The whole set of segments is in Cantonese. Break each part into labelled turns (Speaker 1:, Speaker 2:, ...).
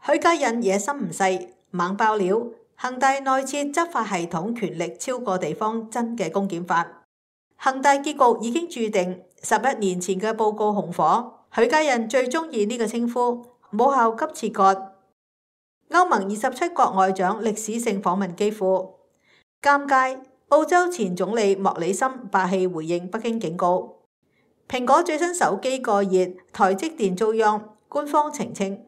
Speaker 1: 許家印野心唔細，猛爆料，恒大內設執法系統權力超過地方真嘅公檢法。恒大結局已經注定，11年前嘅報告紅火，許家印最中意呢個稱呼，母校急切割。歐盟27國外長歷史性訪問基輔，尷尬。澳洲前總理莫里森霸氣回應北京警告。蘋果最新手機過熱，台積電遭殃，官方澄清。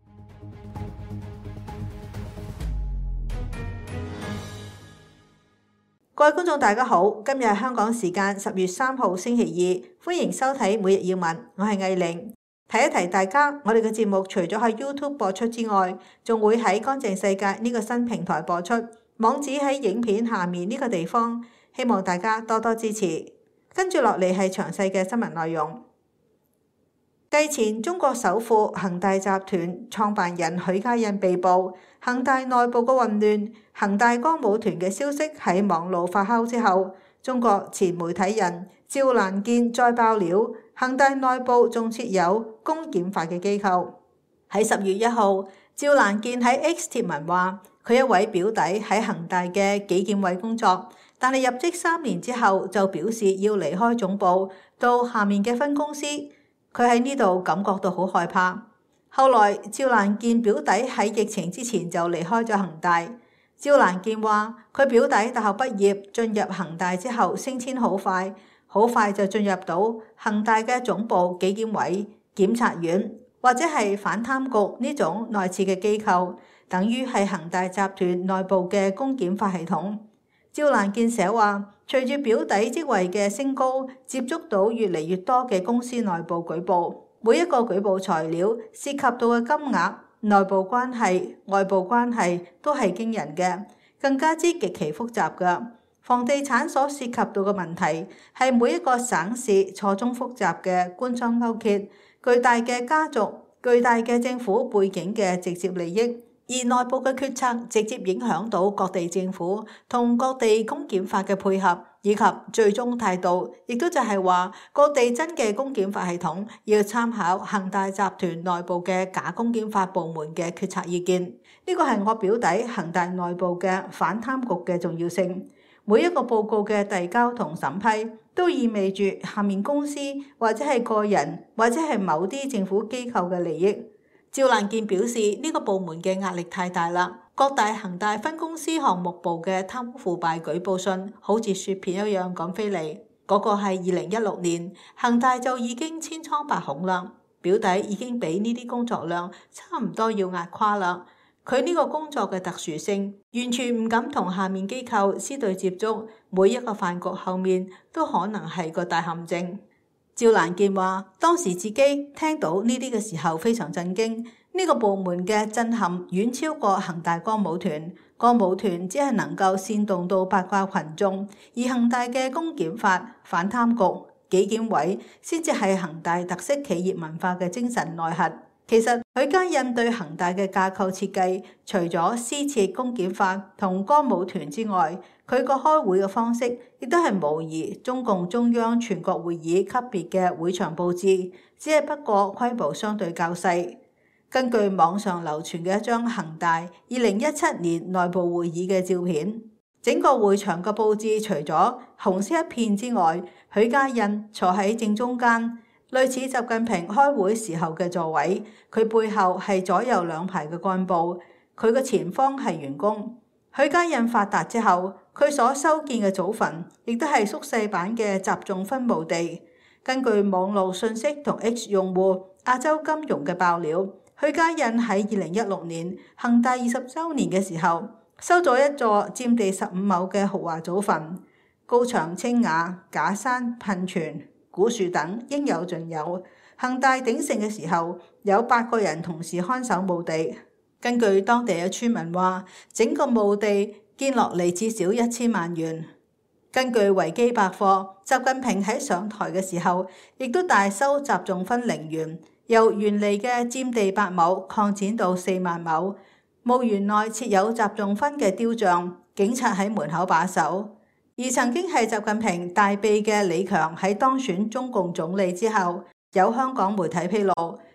Speaker 1: 各位觀眾大家好，今日係香港時間10月3號星期二，歡迎收睇每日要聞，我係藝玲。提一提大家，我哋嘅節目除咗喺 YouTube 播出之外，仲會喺乾淨世界呢個新平台播出，網址喺影片下面呢個地方，希望大家多多支持。跟住落嚟係詳細嘅新聞內容。繼前中國首富恒大集團創辦人許家印被捕，恒大內部嘅混亂，恒大歌舞團嘅消息喺網路發酵之後，中國前媒體人趙蘭健再爆料，恒大內部仲設有公檢法嘅機構。喺10月1號，趙蘭健喺 X 貼文話，佢一位表弟喺恒大嘅紀檢委工作，但係入職3年之後就表示要離開總部，到下面嘅分公司。佢喺呢度感覺到好害怕。後來趙蘭健表弟喺疫情之前就離開咗恒大。趙蘭健話，佢表弟大學畢業進入恒大之後升遷好快，好快就進入到恒大嘅總部紀檢委、檢察院或者係反貪局呢種內設嘅機構，等於係恒大集團內部嘅公檢法系統。趙蘭健寫話，隨住表弟職位嘅升高，接觸到越嚟越多嘅公司內部舉報，每一個舉報材料涉及到嘅金額、內部關係、外部關係都係驚人嘅，更加之極其複雜嘅。房地產所涉及到嘅問題係每一個省市錯綜複雜嘅官商勾結、巨大嘅家族、巨大嘅政府背景嘅直接利益。而內部嘅決策直接影響到各地政府同各地公檢法嘅配合以及最終態度，亦都就係話各地真嘅公檢法系統要參考恒大集團內部嘅假公檢法部門嘅決策意見。呢個係我表弟恒大內部嘅反貪局嘅重要性。每一個報告嘅遞交同審批，都意味住下面公司或者係個人或者係某啲政府機構嘅利益。趙蘭健表示，呢個部門嘅壓力太大啦，各大恒大分公司項目部嘅貪污腐敗舉報信好似雪片一樣咁飛嚟。嗰個係2016年，恒大就已經千瘡百孔啦。表弟已經俾呢啲工作量差唔多要壓垮啦。佢呢個工作嘅特殊性，完全唔敢同下面機構私對接觸，每一個飯局後面都可能係個大陷阱。趙蘭健話，當時自己聽到呢啲嘅時候非常震驚，呢個部門嘅震撼遠超過恒大歌舞團。歌舞團只係能夠煽動到八卦群眾，而恒大嘅公檢法、反貪局、紀檢委先至係恒大特色企業文化嘅精神內核。其實許家印對恒大嘅架構設計，除咗私設公檢法同歌舞團之外，佢個開會嘅方式亦都係模擬中共中央全國會議級別嘅會場佈置，只係不過規模相對較細。根據網上流傳嘅一張恒大2017年內部會議嘅照片，整個會場嘅佈置除咗紅色一片之外，許家印坐喺正中間，類似習近平開會時候嘅座位，佢背後係左右兩排嘅幹部，佢嘅前方係員工。許家印發達之後，佢所修建嘅祖墳亦都係縮細版嘅集中分墓地。根據網絡信息同 X 用戶亞洲金融嘅爆料，許家印喺2016年恒大20週年嘅時候，收咗一座佔地15畝嘅豪華祖墳，高牆清雅，假山噴泉、古樹等應有盡有。恒大鼎盛嘅時候，有8個人同時看守墓地。根據當地嘅村民話，整個墓地建落嚟至少1000萬元。根據維基百科，習近平喺上台嘅時候，亦都大修集中分陵園，由原嚟嘅佔地8畝擴展到4萬畝。墓園內設有集中分嘅雕像，警察喺門口把守。而曾經係習近平大秘嘅李強喺當選中共總理之後，有香港媒體披露，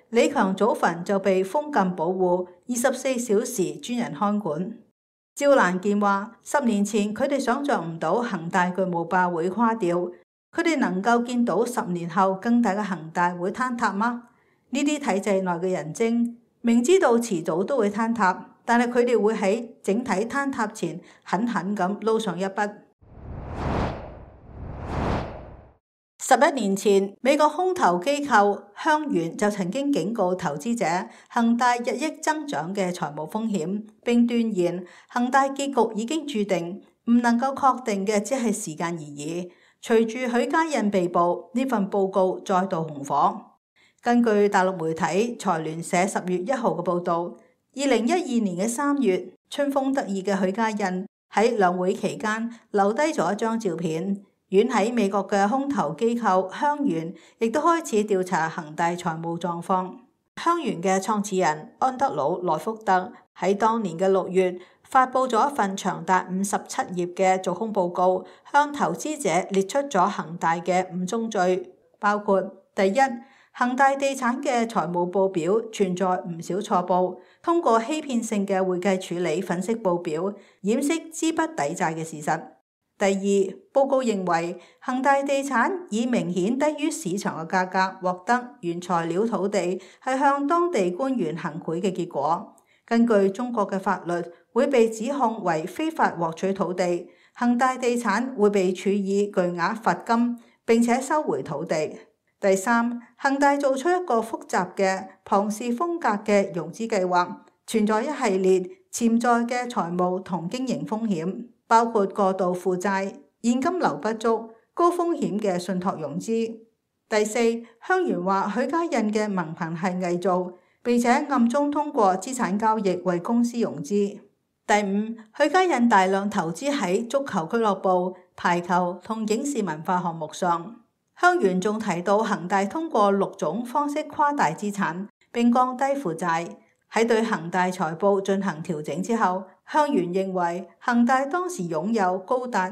Speaker 1: 李強祖墳就被封禁保護，24小時專人看管。趙蘭健話：10年前佢哋想象唔到恒大巨無霸會垮掉，佢哋能夠見到10年後更大嘅恒大會坍塌嗎？呢啲體制內嘅人精明知道遲早都會坍塌，但係佢哋會喺整體坍塌前狠狠咁撈上一筆。11年前，美國空投機構香園就曾經警告投資者恒大日益增長嘅財務風險，並斷言恒大結局已經注定，唔能夠確定嘅只係時間而已。隨住許家印被捕，呢份報告再度紅火。根據大陸媒體財聯社10月1號嘅報導，2012年嘅3月，春風得意嘅許家印喺兩會期間留低咗一張照片。遠喺美國嘅空投機構香園亦都開始調查恒大財務狀況。香園嘅創始人安德魯萊福特喺當年嘅6月發布咗一份長達57頁嘅做空報告，向投資者列出咗恒大嘅5宗罪，包括第一，恒大地產嘅財務報表存在唔少錯報，通過欺騙性嘅會計處理粉飾報表，掩飾資不抵債嘅事實。第二，報告認為恒大地產以明顯低於市場嘅價格獲得原材料土地，係向當地官員行賄嘅結果。根據中國嘅法律，會被指控為非法獲取土地，恒大地產會被處以巨額罰金，並且收回土地。第三，恒大做出一個複雜嘅龐氏風格嘅融資計劃，存在一系列潛在嘅財務同經營風險。包括過度負債、現金流不足、高風險嘅信託融資。第四，香園話許家印嘅文憑係偽造，並且暗中通過資產交易為公司融資。第五，許家印大量投資喺足球俱樂部、排球同影視文化項目上。香園仲提到恒大通過6種方式誇大資產，並降低負債。喺對恒大財報進行調整之後，香園認為恒大當時擁有高達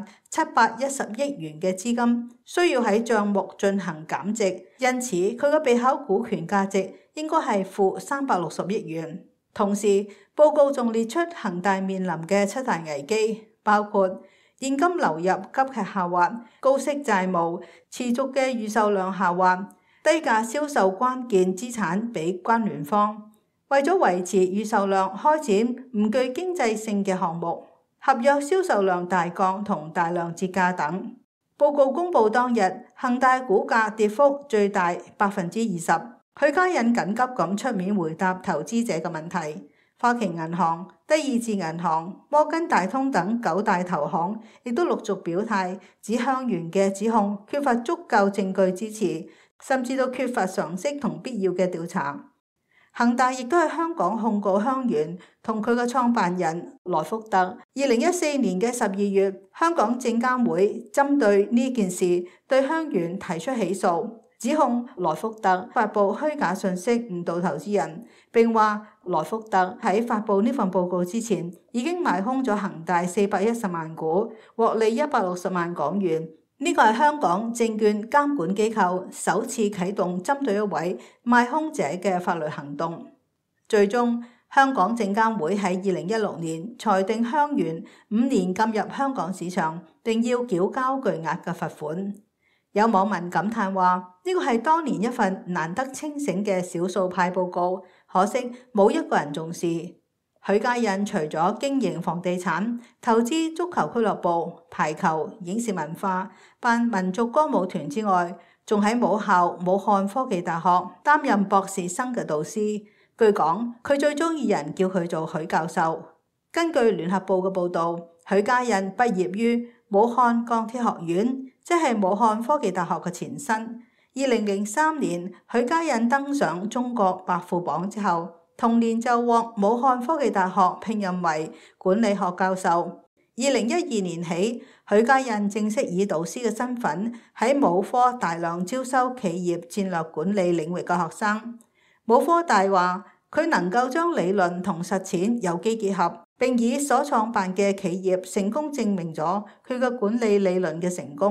Speaker 1: 710億元嘅資金，需要喺帳目進行減值，因此佢嘅備考股權價值應該係負360億元。同時，報告仲列出恒大面臨嘅7大危機，包括現金流入急劇下滑、高息債務、持續嘅預售量下滑、低價銷售關鍵資產俾關聯方。為咗維持預售量，開展唔具經濟性嘅項目，合約銷售量大降同大量折價等。報告公佈當日，恒大股價跌幅最大20%。許家印緊急咁出面回答投資者嘅問題。花旗銀行、德意志銀行、摩根大通等9大投行亦都陸續表態，指香園嘅指控缺乏足夠證據支持，甚至都缺乏常識同必要嘅調查。恒大亦都喺香港控告香園同佢嘅創辦人萊福特。2014年嘅12月，香港證監會針對呢件事對香園提出起訴，指控萊福特發布虛假信息誤導投資人，並話萊福特喺發布呢份報告之前已經賣空咗恒大410萬股，獲利160萬港元。呢個係香港證券監管機構首次啟動針對一位賣空者嘅法律行動。最終，香港證監會喺2016年裁定香園5年禁入香港市場，並要繳交巨額嘅罰款。有網民感嘆話：呢個係當年一份難得清醒嘅少數派報告，可惜冇一個人重視。許家印除咗經營房地產、投資足球俱樂部、排球、影視文化、辦民族歌舞團之外，仲喺母校武漢科技大學擔任博士生嘅導師。據講，佢最中意人叫佢做許教授。根據聯合報嘅報導，許家印畢業於武漢鋼鐵學院，即係武漢科技大學嘅前身。2003年，許家印登上中國百富榜之後，同年就獲武漢科技大學聘任為管理學教授。2012年起，許家印正式以導師嘅身份喺武科大量招收企業戰略管理領域嘅學生。武科大話佢能夠將理論同實踐有機結合，並以所創辦嘅企業成功證明咗佢嘅管理理論嘅成功。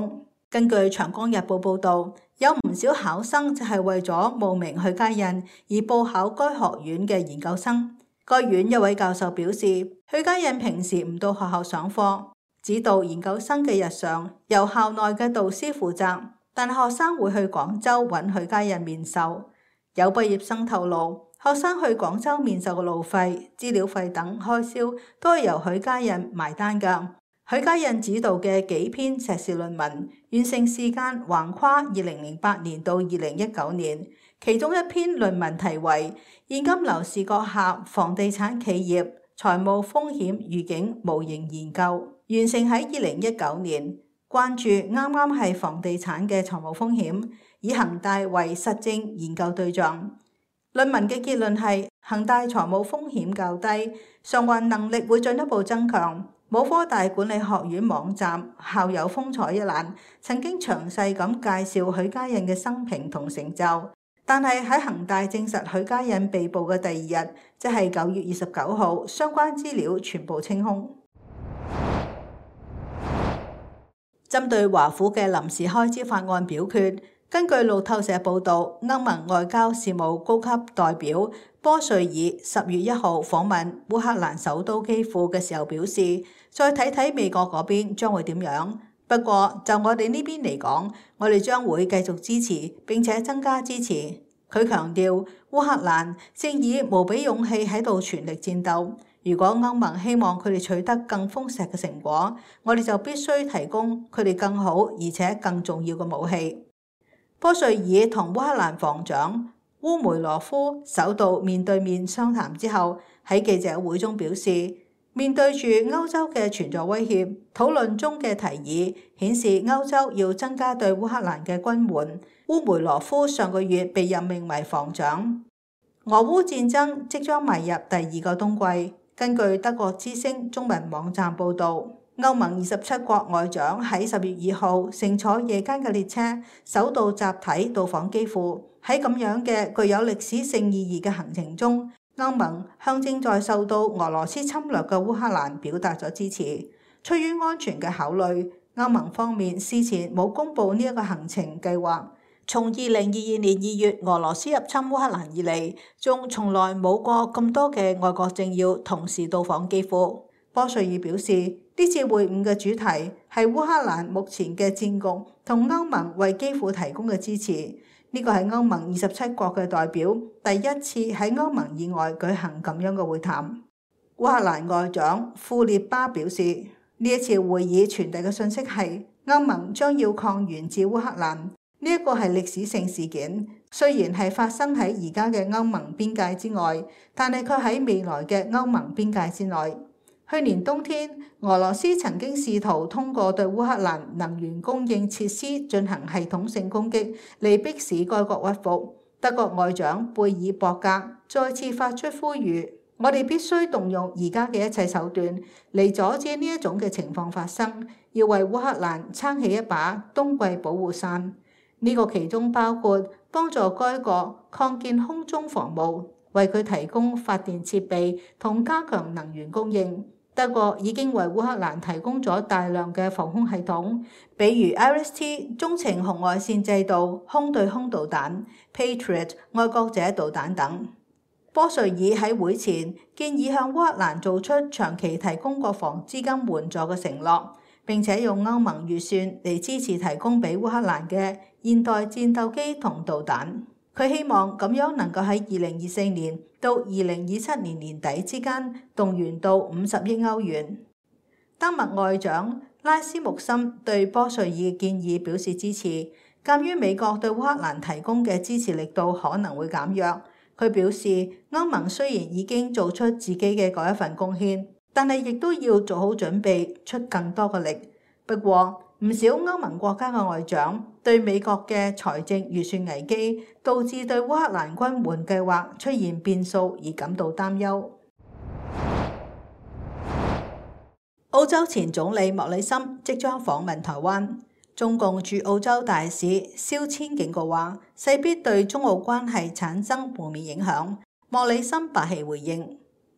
Speaker 1: 根據《長江日報》報導，有唔少考生就係為咗慕名許家印而報考該學院嘅研究生。該院一位教授表示，許家印平時唔到學校上課，指導研究生嘅日常由校內嘅導師負責，但學生會去廣州揾許家印面授。有畢業生透露，學生去廣州面授嘅路費、資料費等開銷都係由許家印埋單㗎。許家印指導嘅幾篇碩士論文完成時間橫跨2008年到2019年，其中一篇論文題為《現金流視覺下房地產企業財務風險預警模型研究》，完成喺2019年，關注啱啱係房地產嘅財務風險，以恒大為實證研究對象。論文嘅結論係恒大財務風險較低，償還能力會進一步增強。武科大管理學院網站校友風采一欄曾經詳細咁介紹許家印嘅生平同成就，但係喺恒大證實許家印被捕嘅第二日，即係9月29號，相關資料全部清空。針對華府嘅臨時開支法案表決，根據路透社報導，歐盟外交事務高級代表波瑞爾10月1號訪問烏克蘭首都基輔嘅時候表示，再睇睇美國嗰邊將會點樣。不過就我哋呢邊嚟講，我哋將會繼續支持並且增加支持。佢強調，烏克蘭正以無比勇氣喺度全力戰鬥。如果歐盟希望佢哋取得更豐碩嘅成果，我哋就必須提供佢哋更好而且更重要嘅武器。波瑞爾同烏克蘭防長烏梅羅夫首度面對面商談之後，喺記者會中表示，面對住歐洲嘅存在威脅，討論中嘅提議顯示歐洲要增加對烏克蘭嘅軍援。烏梅羅夫上個月被任命為防長。俄烏戰爭即將邁入第二個冬季。根據德國之聲中文網站報導，歐盟27國外長喺10月2號乘坐夜間嘅列車，首度集體到訪基輔。喺咁樣嘅具有歷史性意義嘅行程中，歐盟向正在受到俄羅斯侵略嘅烏克蘭表達咗支持。出於安全嘅考慮，歐盟方面事前冇公布呢一個行程計劃。從2022年2月俄羅斯入侵烏克蘭以嚟，仲從來冇過咁多嘅外國政要同時到訪基輔。波瑞爾表示，呢次會晤嘅主題係烏克蘭目前嘅戰局同歐盟為基輔提供嘅支持。呢個係歐盟27國嘅代表第一次喺歐盟以外舉行咁樣嘅會談。烏克蘭外長庫列巴表示，呢一次會議傳遞嘅信息係歐盟將要抗援至烏克蘭。呢一個係歷史性事件，雖然係發生喺而家嘅歐盟邊界之外，但係佢喺未來嘅歐盟邊界之內。去年冬天，俄羅斯曾經試圖通過對烏克蘭能源供應設施進行系統性攻擊，嚟迫使該國屈服。德國外長貝爾伯格再次發出呼籲，我哋必須動用而家嘅一切手段嚟阻止呢一種嘅情況發生，要為烏克蘭撐起一把冬季保護傘。呢個其中包括幫助該國擴建空中防務，為佢提供發電設備同加強能源供應。德國已經為烏克蘭提供咗大量嘅防空系統，比如 IRIS-T 中程紅外線制導空對空導彈、Patriot 愛國者導彈等。波瑞爾喺會前建議向烏克蘭做出長期提供國防資金援助嘅承諾，並且用歐盟預算嚟支持提供俾烏克蘭嘅現代戰鬥機同導彈。佢希望咁樣能夠喺2024年到2027年年底之間動員到50億歐元。丹麥外長拉斯穆森對波瑞爾建議表示支持，鑑於美國對烏克蘭提供嘅支持力度可能會減弱，佢表示歐盟雖然已經做出自己嘅嗰一份貢獻，但係亦都要做好準備出更多嘅力。不過，唔少歐盟國家嘅外長對美國嘅財政預算危機導致對烏克蘭軍援計劃出現變數而感到擔憂。澳洲前總理莫里森即將訪問台灣，中共駐澳洲大使蕭千警告話，勢必對中澳關係產生負面影響。莫里森霸氣回應。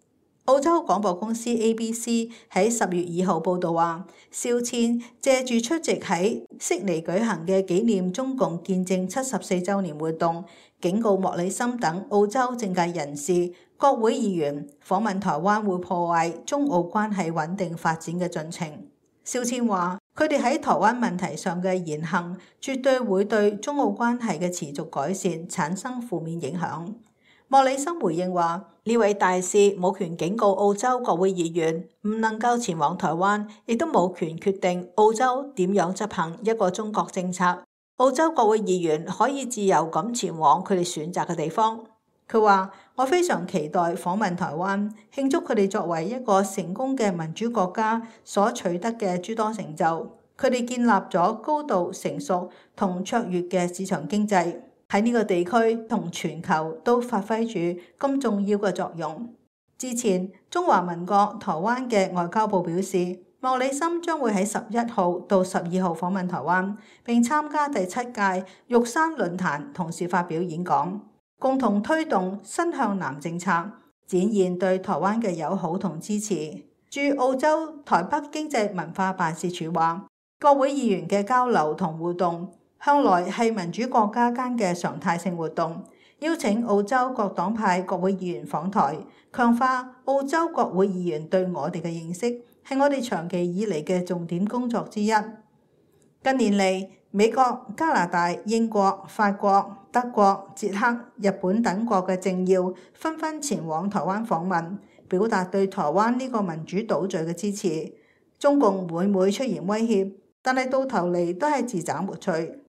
Speaker 1: 澳洲廣播公司 ABC 喺10月2號報導話，肖千借住出席喺悉尼舉行嘅紀念中共建政74週年活動，警告莫里森等澳洲政界人士、國會議員訪問台灣會破壞中澳關係穩定發展嘅進程。肖千話：佢哋喺台灣問題上嘅言行，絕對會對中澳關係嘅持續改善產生負面影響。莫里森回應話：呢位大使冇權警告澳洲國會議員唔能夠前往台灣，亦都冇權決定澳洲點樣執行一個中國政策。澳洲國會議員可以自由咁前往佢哋選擇嘅地方。佢話：我非常期待訪問台灣，慶祝佢哋作為一個成功嘅民主國家所取得嘅諸多成就。佢哋建立咗高度成熟同卓越嘅市場經濟，喺呢個地區同全球都發揮住咁重要嘅作用。之前中華民國台灣嘅外交部表示，莫里森將會喺11號到12號訪問台灣，並參加第7屆玉山論壇，同時發表演講，共同推動新向南政策，展現對台灣嘅友好同支持。駐澳洲台北經濟文化辦事處話，國會議員嘅交流同互動向來係民主國家間嘅常態性活動，邀請澳洲各黨派國會議員訪台，強化澳洲國會議員對我哋嘅認識，係我哋長期以嚟嘅重點工作之一。近年嚟，美國、加拿大、英國、法國、德國、捷克、日本等國嘅政要紛紛前往台灣訪問，表達對台灣呢個民主島嶼嘅支持。中共每每出現威脅，但係到頭嚟都係自找沒趣。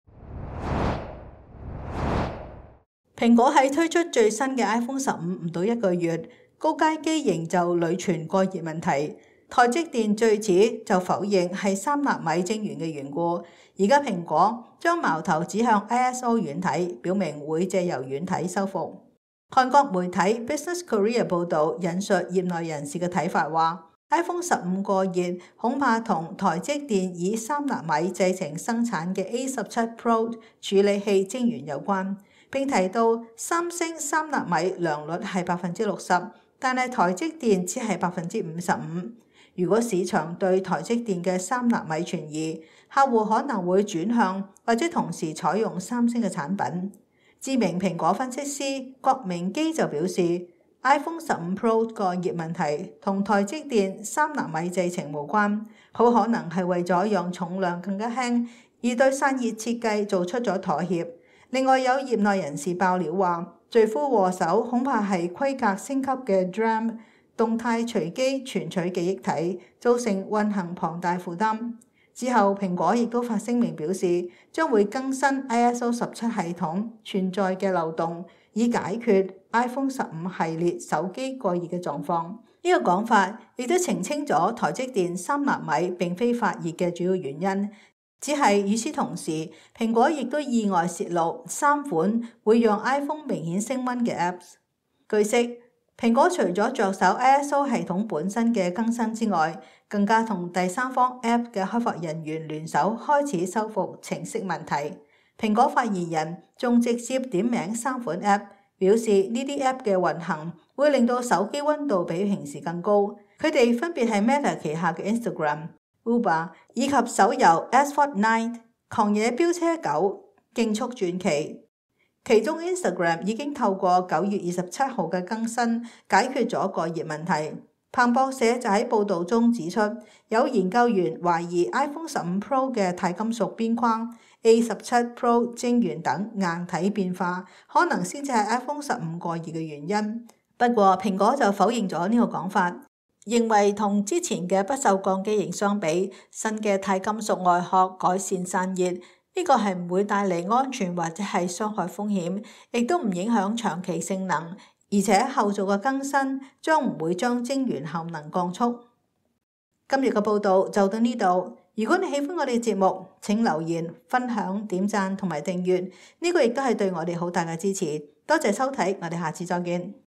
Speaker 1: 蘋果喺推出最新嘅 iPhone 15唔到1個月，高階機仍就屢傳過熱問題。台積電最遲就否認係3納米晶圓嘅緣故。而家蘋果將矛頭指向 ISO 軟體，表明會借由軟體修復。韓國媒體 Business Korea 報導引述業內人士嘅睇法話，iPhone 15過熱恐怕同台積電以3納米製程生產嘅 A17 Pro 處理器晶圓有關。並提到三星3納米良率係60%，但係台積電只係55%。如果市場對台積電嘅3納米存疑，客戶可能會轉向或者同時採用三星嘅產品。知名蘋果分析師郭明基就表示 ，iPhone 15 Pro 個熱問題同台積電3納米製程無關，好可能係為咗讓重量更加輕，而對散熱設計做出咗妥協。另外有業內人士爆料話，罪魁禍首恐怕係規格升級嘅 DRAM 動態隨機存取記憶體，造成運行龐大負擔。之後蘋果亦都發聲明表示，將會更新 ISO 17系統存在嘅漏洞，以解決 iPhone 15系列手機過熱嘅狀況。呢個講法亦都澄清咗台積電3納米並非發熱嘅主要原因。只係與此同時，蘋果亦都意外泄露3款會讓 iPhone 明顯升溫嘅 Apps。據悉，蘋果除咗着手 ISO 系統本身嘅更新之外，更加同第三方 App 嘅開發人員聯手開始修復程式問題。蘋果發言人仲直接點名3款 App， 表示呢啲 App 嘅運行會令到手機溫度比平時更高。佢哋分別係 Meta 旗下嘅 Instagram、Uber 以及手遊 Asphalt 9、狂野飆車9、競速傳奇。其中 Instagram 已經透過9月27號嘅更新解決咗個熱問題。彭博社就喺報導中指出，有研究員懷疑 iPhone 15 Pro 嘅鈦金屬邊框、A17 Pro 晶圓等硬體變化，可能先至係 iPhone 15過熱嘅原因。不過蘋果就否認咗呢個講法。認為同之前嘅不鏽鋼機型相比，新嘅鈦金屬外殼改善散熱，呢個係唔會帶嚟安全或者係傷害風險，亦都唔影響長期性能，而且後續嘅更新將唔會將晶圓效能降速。今日嘅報道就到呢度。如果你喜歡我哋嘅節目，請留言、分享、點讚同埋訂閱，呢個亦都係對我哋好大嘅支持。多謝收睇，我哋下次再見。